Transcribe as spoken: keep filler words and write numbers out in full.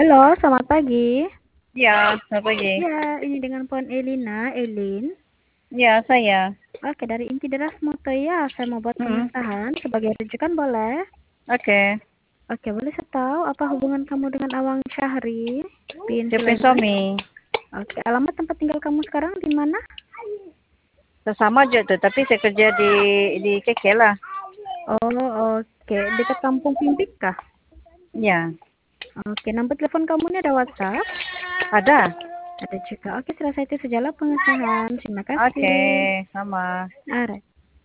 Halo, selamat pagi. Iya, selamat pagi. Ya, ini dengan Puan Elina, Elin. Iya, saya. Oke, dari Inti Deras Moto ya, saya mau buat Hmm, pengesahan sebagai rujukan boleh? Oke. Oke, boleh saya tahu apa hubungan kamu dengan Awang Syahri bin Jepri Sulaiman? suami. Oke, alamat tempat tinggal kamu sekarang di mana? Sama aja tuh, tapi saya kerja di di K K lah. Oh, oke, dekat Kampung Pimpik kah? Iya. Oke, nomor telepon kamu ini ada WhatsApp? Ada. Ada juga. Oke, selesai itu sajalah pengesahan. Terima Oke, kasih. sama. Alright.